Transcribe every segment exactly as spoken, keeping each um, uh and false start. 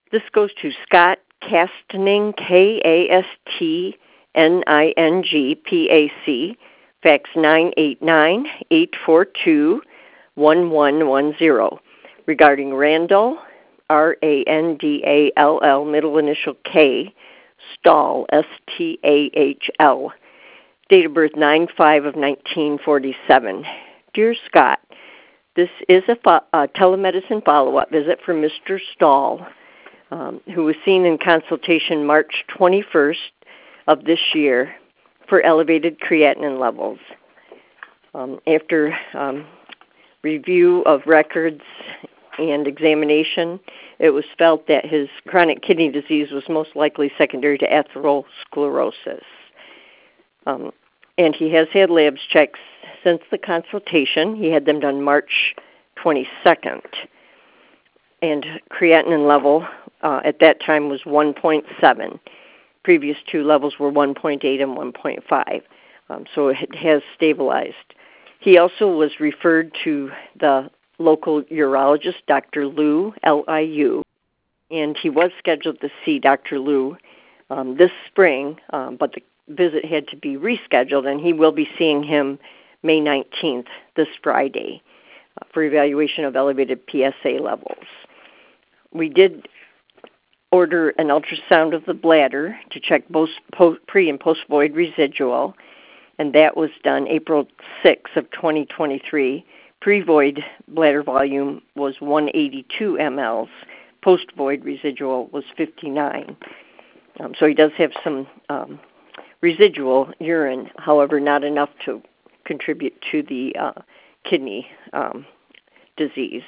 This goes to Scott Kastning, K A S T N I N G, P A C, fax nine eight nine, eight four two, one one one zero, regarding Randall, R A N D A L L, middle initial K, Stahl, S T A H L, date of birth nine five of nineteen forty-seven. Dear Scott, this is a, fo- a telemedicine follow-up visit for Mister Stahl, um, who was seen in consultation March twenty-first of this year for elevated creatinine levels. Um, after um, review of records and examination, it was felt that his chronic kidney disease was most likely secondary to atherosclerosis. Um, and he has had labs checks since the consultation. He had them done March twenty-second. And creatinine level uh, at that time was one point seven. Previous two levels were one point eight and one point five. Um, so it has stabilized. He also was referred to the local urologist, Doctor Liu, L I U, and he was scheduled to see Doctor Liu um, this spring, um, but the visit had to be rescheduled, and he will be seeing him May nineteenth, this Friday, uh, for evaluation of elevated P S A levels. We did order an ultrasound of the bladder to check both pre- and post-void residual, and that was done April sixth of twenty twenty-three. Pre-void bladder volume was one hundred eighty-two milliliters. Post-void residual was fifty-nine. Um, so he does have some um, residual urine, however, not enough to contribute to the uh, kidney um, disease.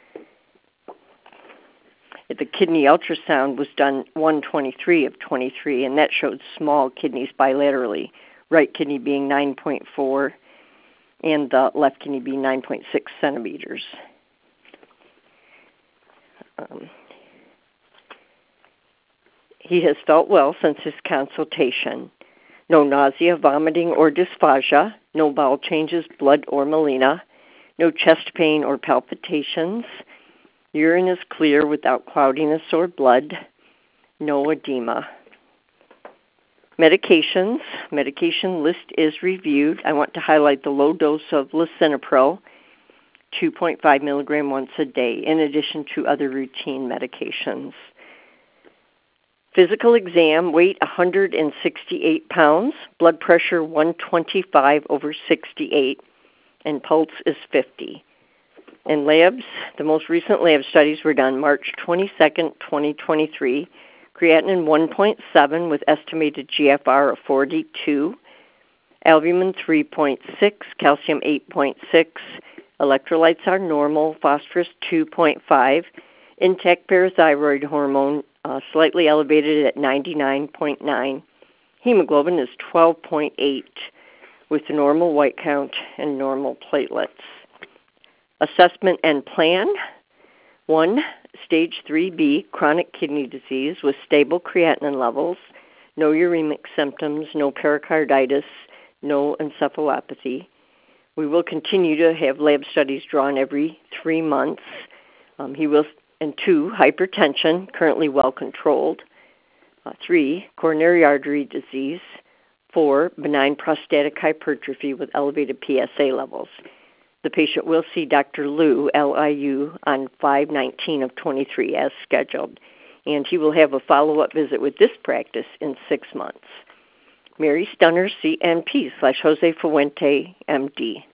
The kidney ultrasound was done one twenty-three of twenty-three, and that showed small kidneys bilaterally, right kidney being nine point four and the left kidney being nine point six centimeters. Um, he has felt well since his consultation. No nausea, vomiting, or dysphagia, no bowel changes, blood or melena, no chest pain or palpitations. Urine is clear without cloudiness or blood, no edema. Medications. Medication list is reviewed. I want to highlight the low dose of lisinopril, two point five milligrams once a day, in addition to other routine medications. Physical exam, weight one hundred sixty-eight pounds, blood pressure one twenty-five over sixty-eight, and pulse is fifty. In labs, the most recent lab studies were done March twenty-second, twenty twenty-three. Creatinine one point seven with estimated G F R of forty-two, albumin three point six, calcium eight point six, electrolytes are normal, phosphorus two point five, intact parathyroid hormone uh, slightly elevated at ninety-nine point nine, hemoglobin is twelve point eight with normal white count and normal platelets. Assessment and plan. One, stage three B, chronic kidney disease with stable creatinine levels, no uremic symptoms, no pericarditis, no encephalopathy. We will continue to have lab studies drawn every three months. Um, he will, and two, hypertension, currently well controlled. Uh, three, coronary artery disease. Four, benign prostatic hypertrophy with elevated P S A levels. The patient will see Doctor Liu, L I U, on five nineteen of twenty-three as scheduled, and he will have a follow-up visit with this practice in six months. Mary Stunner, C N P slash Jose Fuente, M D.